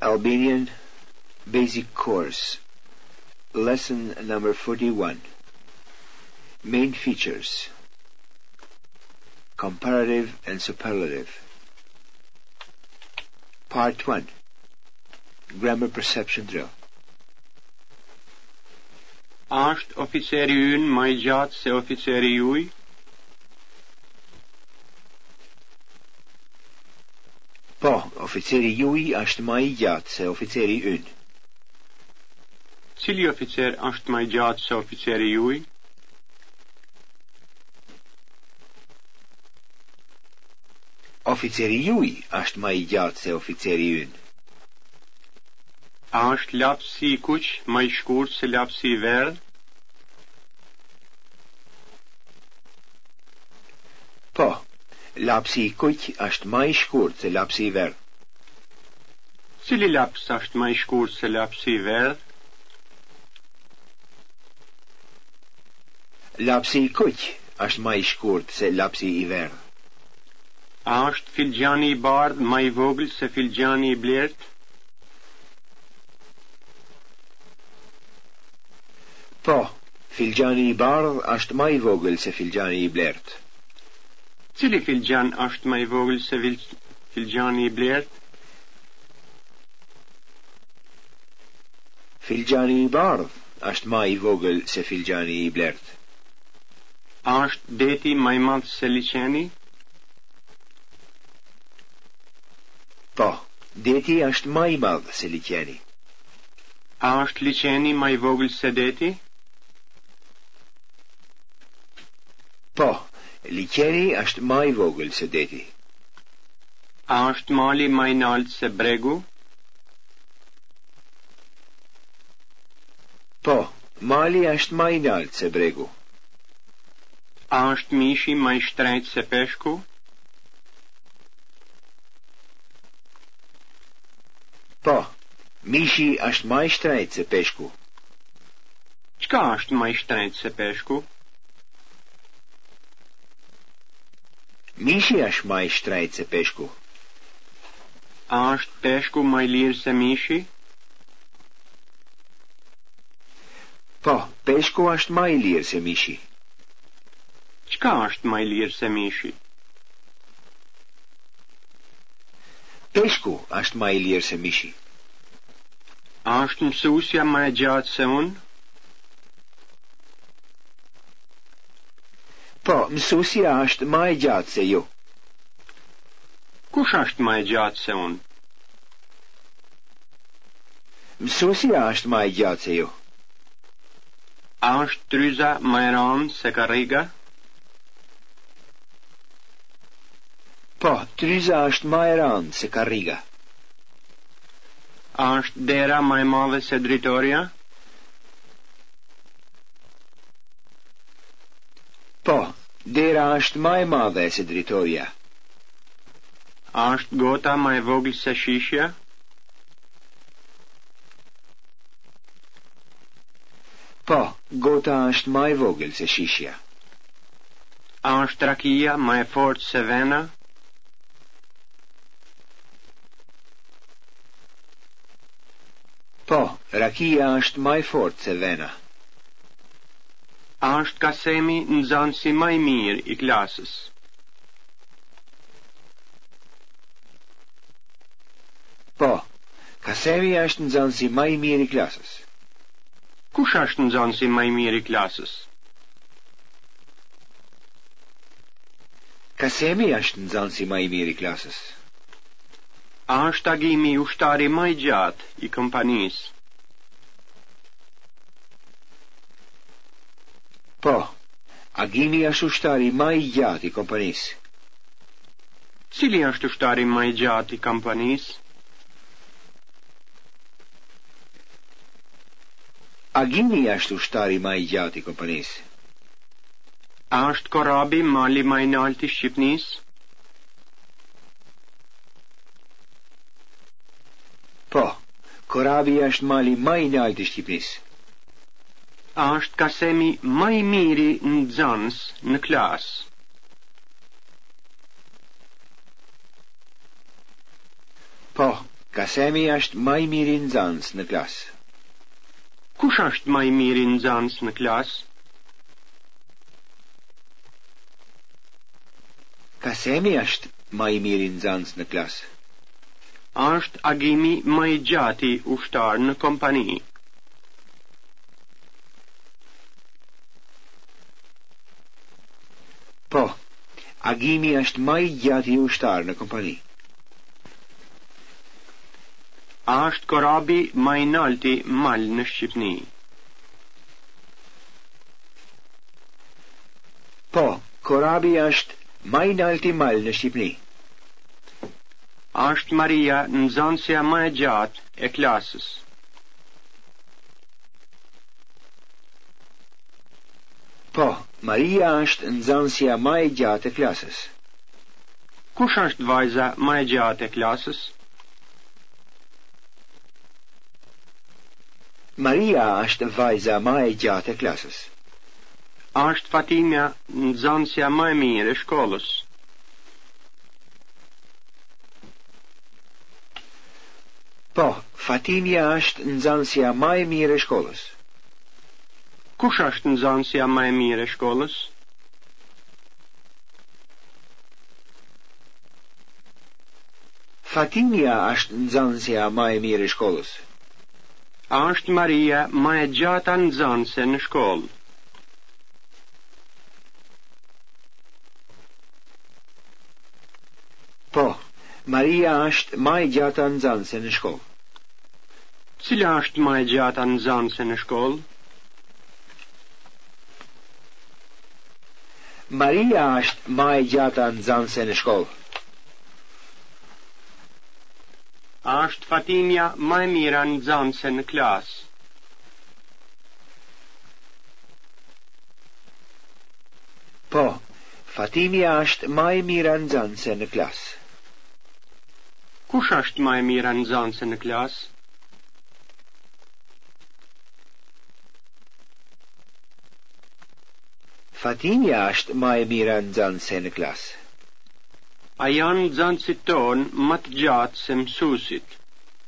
Albanian Basic Course, Lesson number 41. Main features: Comparative and Superlative. Part 1. Grammar Perception Drill. Asht oficeri ynë më I gjatë se oficeri juaj? Po, oficeri juaj është më I gjatë se oficeri ynë. Cili oficer është më I gjatë se oficeri juaj? Oficeri juaj është më I gjatë se oficeri ynë. A është lapsi I kuq më I shkurt se lapsi I verdh? Po, lapsi I kuq është më I shkurt se lapsi I verdh. Cili laps është më I shkurt se lapsi I verdh? Lapsi I kuq është më I shkurt se lapsi I verdh. A është filxhani I bardh më I vogël se filxhani I blertë? Po, filxhani I bardh është më I vogël se filxhani I blertë. Cili filxhan është më I vogël se filxhani I blertë? Filxhani I bardh është më I vogël se filxhani I blertë. A është deti më I madh se liçeni? Po, deti është më I madh se liçeni. A është liçeni më I vogël se deti? Po, liçeni është më I vogël se deti. A është mali më I lartë se bregu? Po, mali është më I lartë se bregu. A është mishi më I shtrenjtë se peshku? Po, mishi është më I shtrenjtë se peshku. Çka është më I shtrenjtë se peshku? Mishi është më I shtrenjtë se peshku. A është peshku më I lirë se mishi? Po, peshku është më I lirë se mishi. Çka është më I lirë se mishi? Peshku është më I lirë se mishi. A është mësuesja më e gjatë se unë? Po, mësuesja është më e gjatë se ju. Kush është më e gjatë se unë? Mësuesja është më e gjatë se ju. A është tryza më e rëndë se karriga? Po, tryza është më e rëndë se karriga. A është dera më e madhe se dritoria? Po, dera është më e madhe se dritoria. A është gota më e vogël se shishja? Po, gota është më e vogël se shishja. A është rakia më e fortë se vena? Po, rakia është më e fortë se vena. A është Kasemi nxënësi më I mirë I klasës? Po, Kasemi është nxënësi më I mirë I klasës. Kush është nxënësi më I mirë I klasës? Kasemi është nxënësi më I mirë I klasës. A është agimi ushtari më I gjatë I kompanisë? Po, agimi është ushtari më I gjatë I kompanisë. Cili është ushtari më I gjatë I kompanisë? Agimi është ushtari më I gjatë I kompanisë. A është Korabi mali më I lartë I Shqipnisë? Po, Korabi është mali më I lartë I Shqipnisë. A është Kasemi më I miri nxënës në klasë? Po, Kasemi është më i miri nxënës në klas. Kush është më i miri nxënës në klas? Kasemi është më i miri nxënës në klas. Është Agimi më i gjati ushtar në kompani? Po, Agimi është më i gjati ushtar në kompani. A është Korabi më i nalti mal në Shqipni? Po, Korabi është më i nalti mal në Shqipni. A është Maria nxënësja më e gjatë e klasës? Po, Maria është nxënësja më e gjatë e klasës. Kush është vajza më e gjatë e klasës? Maria është vajza më e gjatë e klasës. A është Fatimia nxënësja më e mirë e shkollës? Po, Fatimia është nxënësja më e mirë e shkollës. Kush është nxënësja më e mirë e shkollës? Fatimia është nxënësja më e mirë e shkollës. A është Maria më e gjata nxënëse në shkollë? Po, Maria është më e gjata nxënëse në shkollë. Cila është më e gjata nxënëse në shkollë? Maria është më e gjata nxënëse në shkollë. A është Fatimia më e mira nxënëse në klasë? Po, Fatimia është më e mira nxënëse në klasë. Kush është më e mira nxënëse në klasë? Fatimia është më e mira nxënëse në klasë. A janë nxënësit tonë më të gjatë se mësuesit?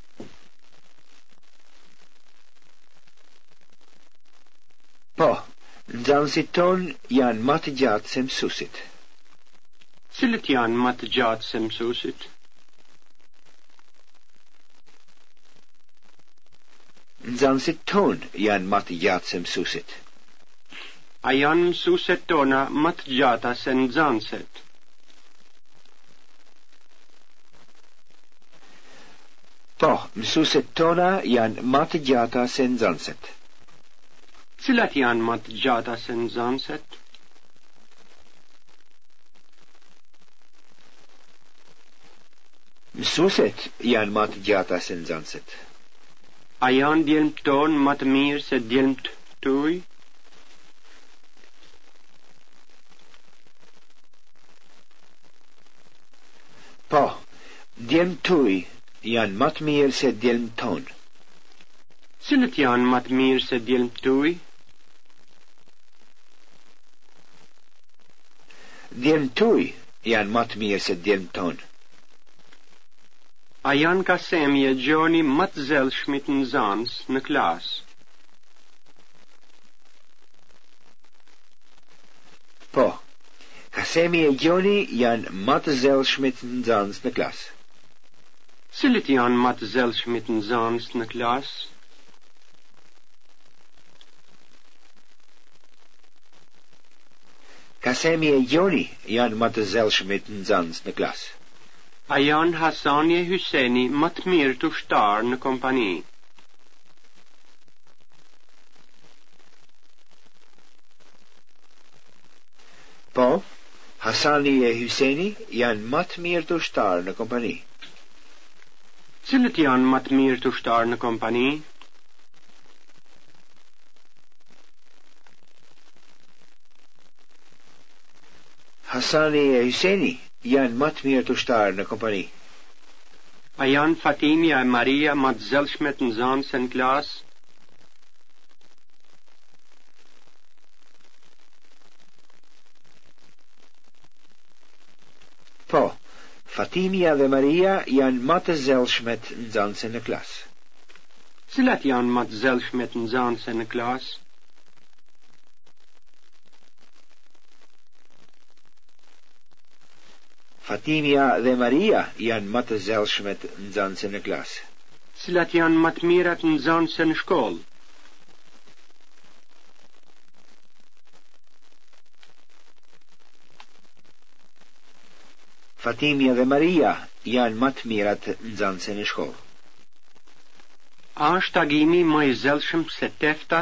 Po, nxënësit tonë janë më të gjatë se mësuesit. Cilët janë më të gjatë se mësuesit? Nxënësit tonë janë më të gjatë se mësuesit. A janë mësueset tona më të gjata se nxënëset? Po, mësueset tona janë më të gjata se nxënëset. Cilat janë më të gjata se nxënëset? Mësueset janë më të gjata se nxënëset. A janë djelmt tonë më të mirë se djelmt tuaj? Po, djelmt tuaj janë më të mirë se djelmt tonë. Cilët janë më të mirë se djelmt tuaj? Djelmt tuaj janë më të mirë se djelmt tonë. A janë Kasemi e Gjoni më të zellshmit nxënës në klasë? Po, Kasemi e Gjoni janë më të zellshmit nxënës në klasë. Cilët janë më të zellshmit nxënës në klasë? Kasemi e Gjoni janë më të zellshmit nxënës në klasë. A janë Hasani e Hyseni më të mirë të ushtarë në kompani? Po, Hasani e Hyseni janë më të mirë të ushtarë në kompani. Cilët janë më të mirë të ushtarë në kompani? Hasani e Hyseni janë më të mirë të ushtarë në kompani. A janë Fatimia e Maria më të zellshmet nxënëse në klasë? Po, Fatimia dhe Maria janë më të zellshmet nxënëse në klasë. Cilat janë më të zellshmet nxënëse në klasë? Fatimia dhe Maria janë më të zellshmet nxënëse në klasë. Cilat janë më të mirat nxënëse në shkollë? Fatimia dhe Maria janë më të mirat nxënëse në shkollë. A është agimi më i zellshëm se tefta?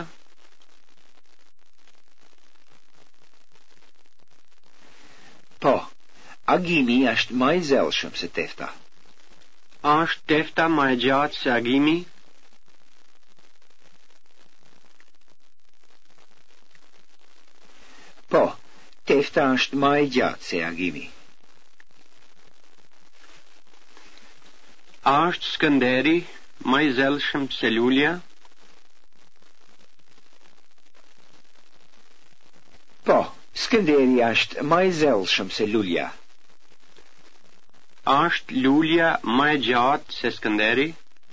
Po, agimi është më i zellshëm se tefta. A është tefta më e gjatë se agimi? Po, tefta është më e gjatë se agimi. A është Skënderi më i zellshëm se Lulja? Po, Skënderi është më i zellshëm se Lulja. A është Lulja më e gjatë se Skënderi?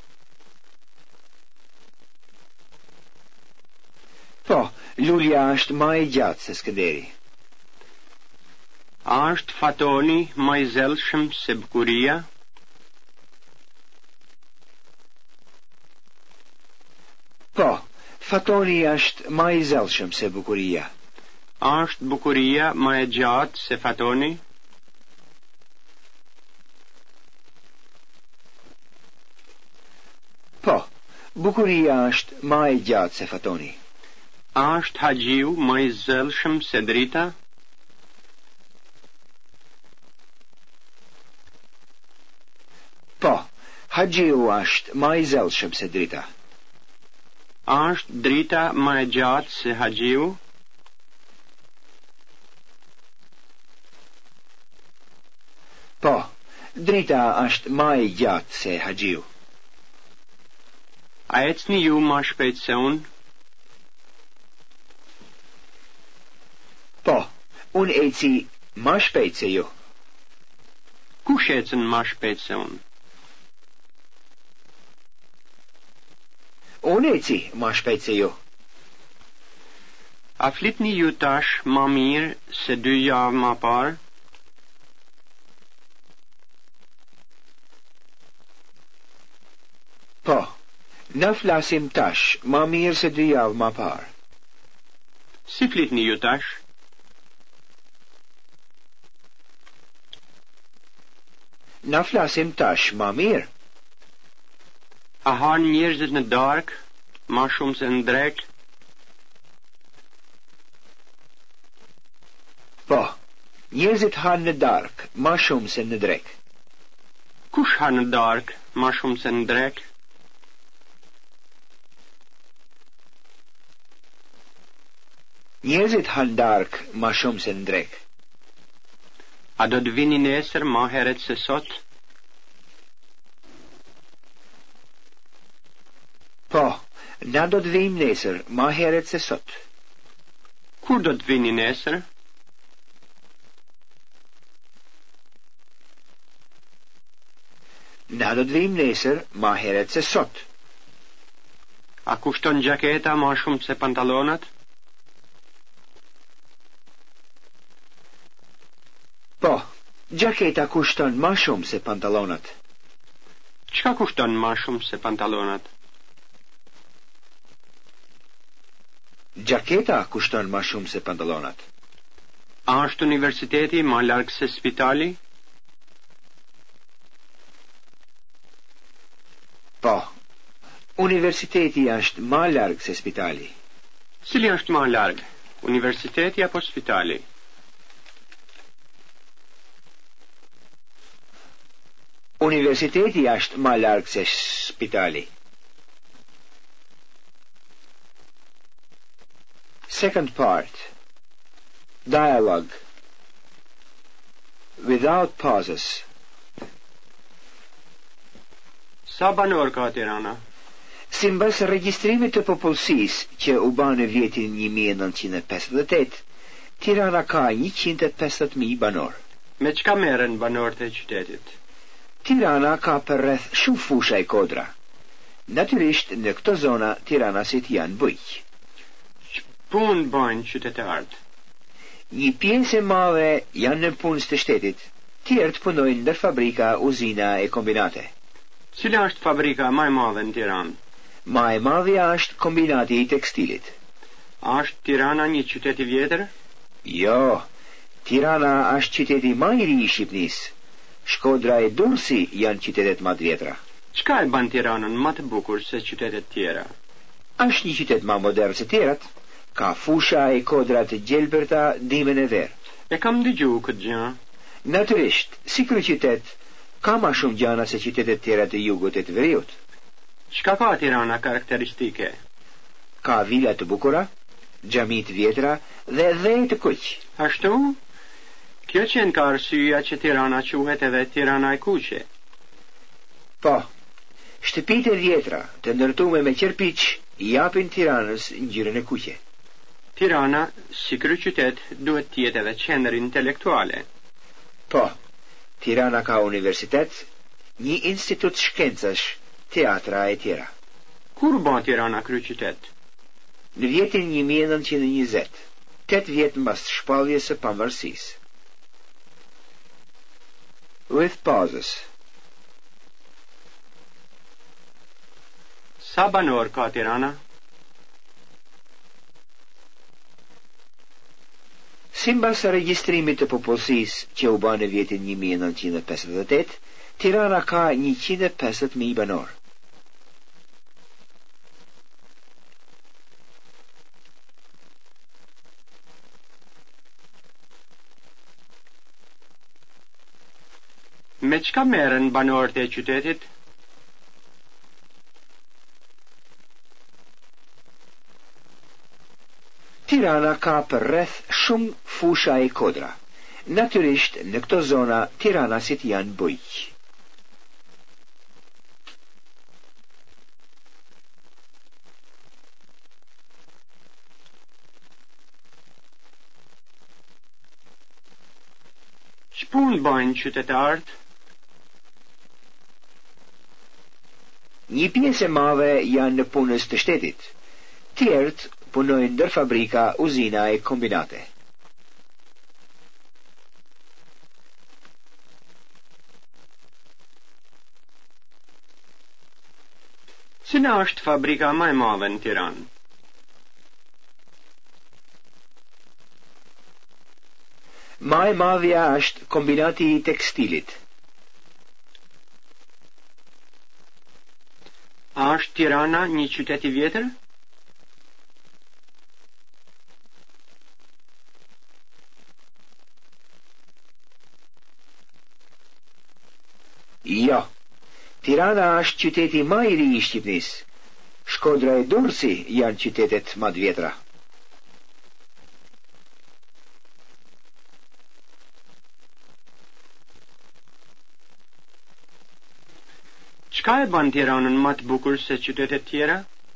Po, Lulja është më e gjatë se Skënderi. A është Fatoni më i zellshëm se Bukuria? Po, Fatoni është më i zellshëm se Bukuria. A është Bukuria më e gjatë se Fatoni? Po, Bukuria është më e gjatë se Fatoni. A është Haxhiu më i zellshëm se Drita? Po, Haxhiu është më i zellshëm se Drita. A është Drita më e gjatë se Haxhiu? Po, Drita është më e gjatë se Haxhiu. A ecni ju më shpejt se unë? Po, unë eci më shpejt se ju. Kush ecën më shpejt se unë? Unë eci më shpejt se ju. A flitni ju tash më mirë se 2 javë më parë? Po, na flasim tash më mirë se 2 javë më parë. Si flitni ju tash? Na flasim tash më mirë. A hanë njerëzit në darkë, ma shumë se në drekë? Po, njerëzit hanë në darkë, ma shumë se në drekë. Kush hanë në darkë, ma shumë se në drekë? Njerëzit hanë darkë, ma shumë se në drekë. A do të vini nesër ma heret se sot? Po, na do të vim nesër ma heret se sot. Kur do të vini nesër? Na do të vim nesër ma heret se sot. A kushton gjaketa ma shumë se pantalonat? Po, gjaketa kushton ma shumë se pantalonat. Çka kushton ma shumë se pantalonat? Gjaketa kushton ma shumë se pantalonat. A është universiteti ma larg se spitali? Po, universiteti është ma larg se spitali. Cili është ma larg, universiteti apo spitali? Universiteti është ma larg se spitali. Second part. Dialogue. Without pauses. Sa banor ka Tirana? Simbas regjistrimit të popullsisë që u bë në vitin 1958, Tirana ka 150.000 banor. Me çka merren banorët e qytetit? Tirana ka përreth shumë fusha e kodra. Natyrisht në këto zona tiranasit janë bujq. Punë bajnë qytetarët. Një pjesë e madhe janë në punës të shtetit, tjerët punojnë ndër fabrika, uzina e kombinate. Cila është fabrika më e madhe në Tiranë? Ma e madhja është kombinati i tekstilit. A është Tirana një qytet i vjetër? Jo, Tirana është qyteti më i ri i Shqipërisë. Shkodra e Durrësi janë qytetet më të vjetra. Çka e bën Tiranën më të bukur se qytetet tjera? Është një qytet më modern se tjerat. Ka fusha e kodra të gjelbërta dimën e verë. E kam dëgjuar këtë gjë. Natyrisht, si kryeqytet, ka më shumë gjana se qytetet tjera të jugut e të veriut. Çka ka Tirana karakteristike? Ka vila të bukura, xhami të vjetra dhe të kuq. Ashtu? Kjo qenë ka arsyeja që Tirana quhet edhe Tirana e kuqe. Po, shtëpitë e vjetra të ndërtuara me qerpiç i japin Tiranës ngjyrën e kuqe. Tirana, si kryeqytet, duhet të jetë edhe qendër intelektuale. Po, Tirana ka universitet, një institut shkencash, teatra e tjera. Kur bën Tirana kryeqytet? Në vitin 1920, 8 vjet mbas shpalljes së pavarësisë. With pauses. Sa banor ka Tirana? Simbas regjistrimit të popullsisë që u bë në vitin 1958, Tirana ka 150.000 banor. Me çka merren banorët e qytetit? Tirana ka përreth shumë fusha e kodra. Natyrisht, në këto zona tiranasit janë bujq. Ç'punë bajnë qytetarët? Një pjesë e madhe janë në punës të shtetit. Tjerët punojnë ndër fabrika, uzina e kombinate. Cila është fabrika më e madhe në Tiranë? Ma e madhja është kombinati i tekstilit. A është Tirana një qytet i vjetër? Jo, Tirana është qyteti më i ri i Shqipërisë. Shkodra e Durrësi janë qytetet më të vjetra. Çka e bën Tiranën më të bukur se qytetet tjera?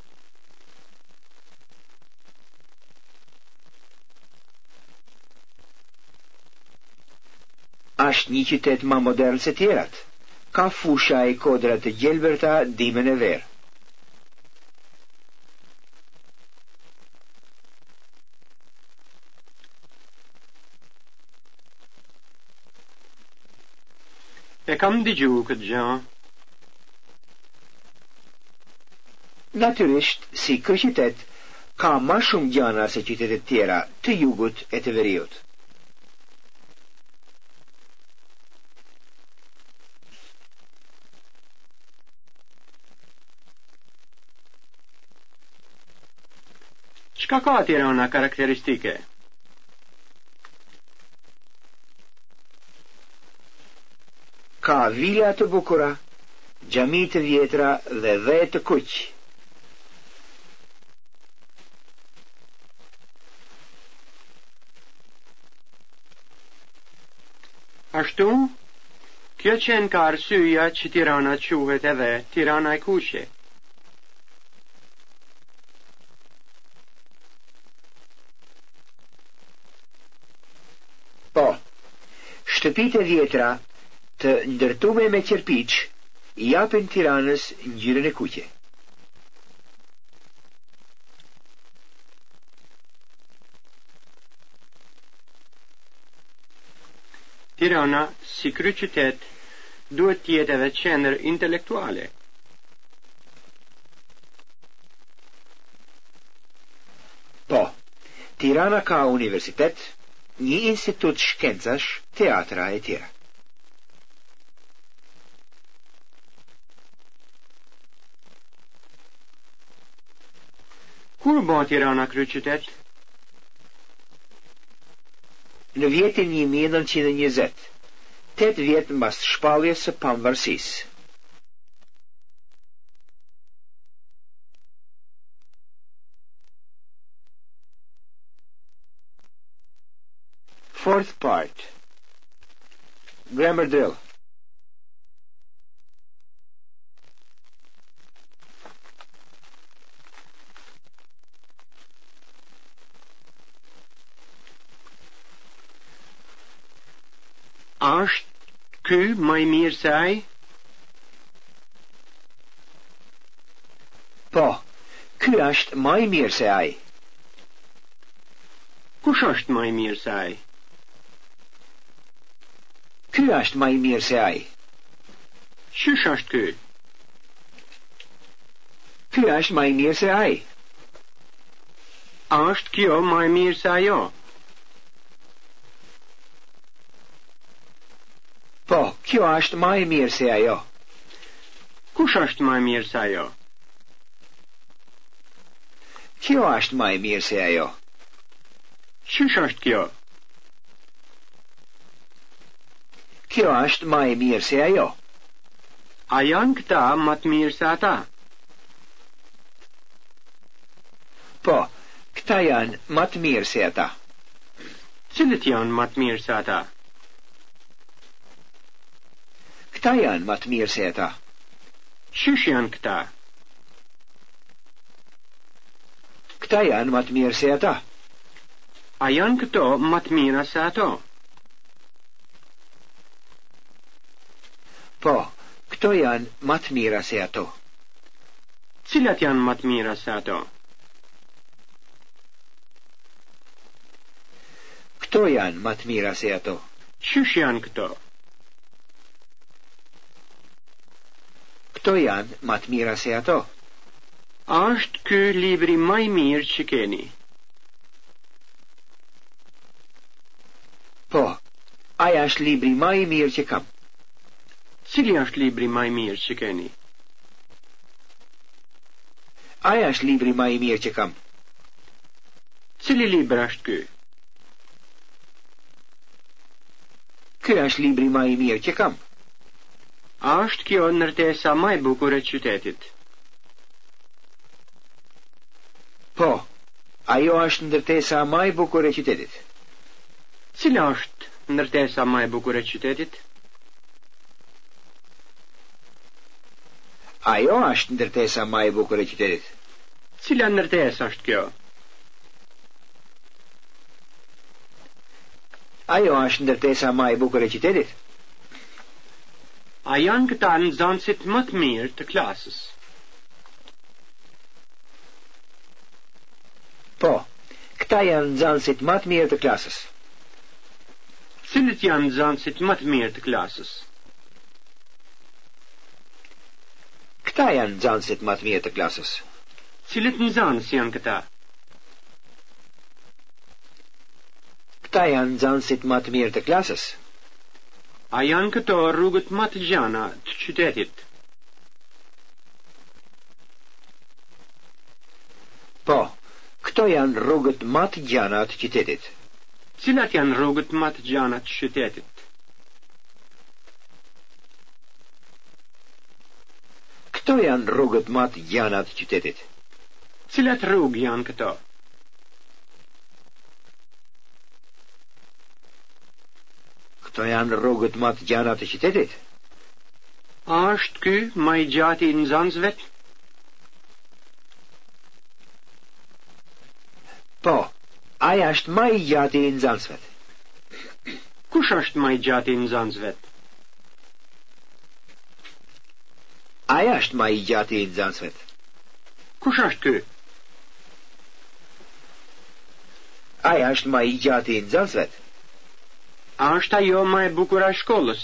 Është një qytet më modern se tjerat. Ka fusha e kodra të gjelbërta dimën e verë. E kam dëgjuar këtë gjë. Natyrisht, si kryeqytet, ka më shumë gjana se qytetet tjera të jugut e të veriut. Çka ka Tirana karakteristike? Ka vila të bukura, xhami të vjetra dhe të kuq. Ashtu, kjo qenë ka arsyeja që Tirana quhet edhe Tirana e kuqe. Po, shtëpitë e vjetra të ndërtume me qerpiq, I japin Tiranës ngjyrën e kuqe. Tirana, si kryeqytet, duhet të jetë edhe qendër intelektuale. Po, Tirana ka universitet, një institut shkencash, teatra e tjera. Kur bë Tirana kryeqytet? Në vjetin 1920, 8 vjet mbas shpalljes së pavarësisë. Fourth part. Grammar drill. Ashtë ky më I mirë se ai? Po, ky është më I mirë se ai. Kush është më I mirë se ai? Ky është më I mirë se ai. Çish është ky? Ky është më I mirë se ai. Ashtë kjo më I mirë se ajo? Po, kjo është më I mirë se ajo. Kush është më I mirë se ajo? Kjo është më I mirë se ajo. Çish është kjo? Kjo është më I mirë se ajo. A janë këta më të mirë se ata? Po, këta janë më të mirë se ata. Cilët janë më të mirë se ata? Këta janë më të mirë se ata. Çish janë këta? Këta janë më të mirë se ata. A janë këto më të mira se ato? Po, këto janë më të mira se ato. Cilat janë më të mira se ato? Këto janë më të mira se ato. Çish janë këto? Këto janë më të mira se ato. Ashtë ky libri më I mirë që keni? Po, ai është libri më I mirë që kam. Cili është libri më I mirë që keni? Ai është libri më I mirë që kam. Cili libër është ky? Ky është libri më I mirë që kam. Ashtë kjo ndërtesa më e bukur e qytetit? Po, ajo është ndërtesa më e bukur e qytetit. Cila është ndërtesa më e bukur e qytetit? Ajo është ndërtesa më e bukur e qytetit. Cila ndërtesë është kjo? Ajo është ndërtesa më e bukur e qytetit. A janë këta nxënësit më të mirë të klasës? Po, këta janë nxënësit më të mirë të klasës. Cilët janë nxënësit më të mirë të klasës? Këta janë nxënësit më të mirë të klasës. Cilët nxënës janë këta? Këta janë nxënësit më të mirë të klasës. A janë këto rrugët më të gjana të qytetit? Po, këto janë rrugët më të gjana të qytetit. Cilat janë rrugët më të gjana të qytetit? Këto janë rrugët më të gjana të qytetit. Cilat rrugë janë këto? Këto janë rrugët më të gjana të qytetit. A është ky më I gjati I nxënësve? Po, ai është më I gjati I nxënësve. Kush është më I gjati I nxënësve? Aja është ma I gjati I nxënësvet? Kush është ky? Aja është ma I gjati I nxënësvet? A është ajo më e bukur e shkollës?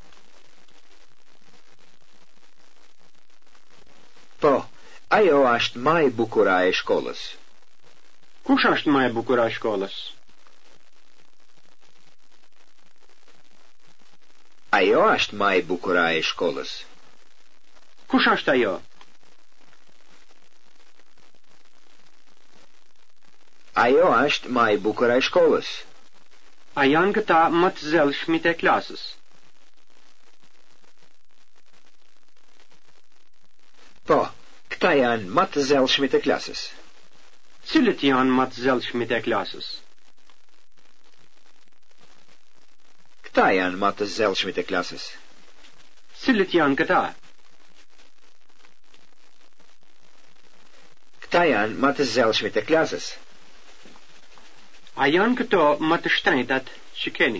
Po, ajo është ma e bukura e shkollës. Kush është më e bukur e shkollës? Ajo është ma e bukura e shkollës. Kush është ajo? Ajo është ma e bukura e shkollës. A janë këta më të zellshmit e klasës? Po, këta janë më të zellshmit e klasës. Cilët janë më të zellshmit e klasës? Këta janë më të zellshmit e klasës. Cilët janë këta? Këta janë më të zellshmit e klasës. A janë këto më të shtrenjtat që keni?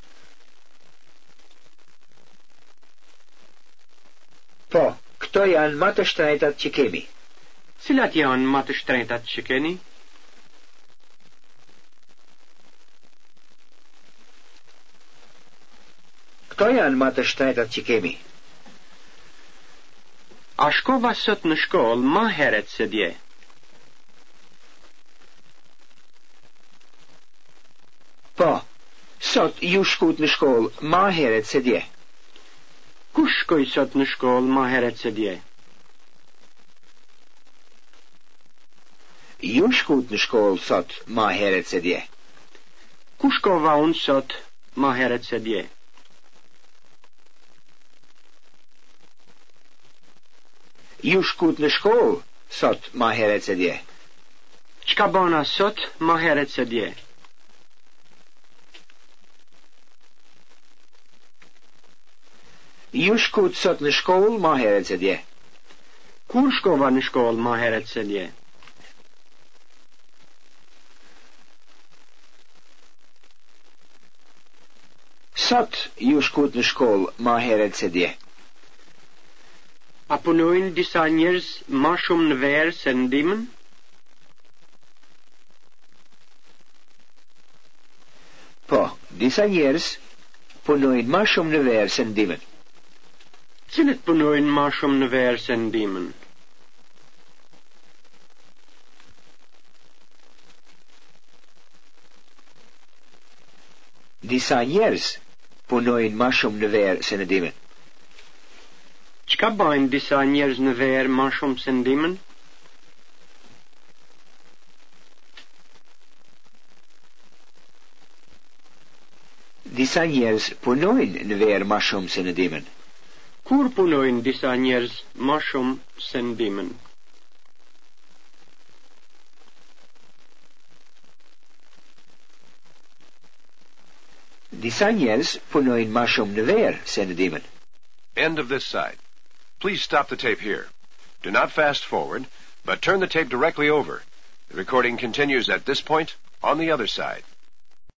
Po, këto janë më të shtrenjtat që kemi. Cilat janë më të shtrenjtat që keni? Këto janë më të shtrenjtat që kemi. A shkova sot në shkollë më herët se dje? Po, sot ju shkut në shkollë më herët se dje. Kush shkoj sot në shkollë më herët se dje? Ju shkut në shkollë sot më herët se dje. Ku shkova unë sot më herët se dje? Ju shkut në shkollë sot më herët se dje. Çka bona sot më herët se dje? Ju shkut sot në shkollë më herët se dje. Kur shkova në shkollë më herët se dje? Sot ju shkut në shkollë më herët se dje. A punojnë disa njerëz më shumë në verë se në dimën? Po, disa njerëz punojnë më shumë në verë se në dimën. Cilët punojnë më shumë në verë se në dimën? Disa njerëz punojnë më shumë në verë se në dimën. Çka bajnë disa njerëz në verë më shumë se në dimën? Disa njerëz punojnë në verë më shumë se në dimën. Kur punojnë disa njerëz më shumë se në dimën? Disa njerëz punojnë më shumë në verë se në dimën. End of this side. Please stop the tape here. Do not fast forward, but turn the tape directly over. The recording continues at this point on the other side.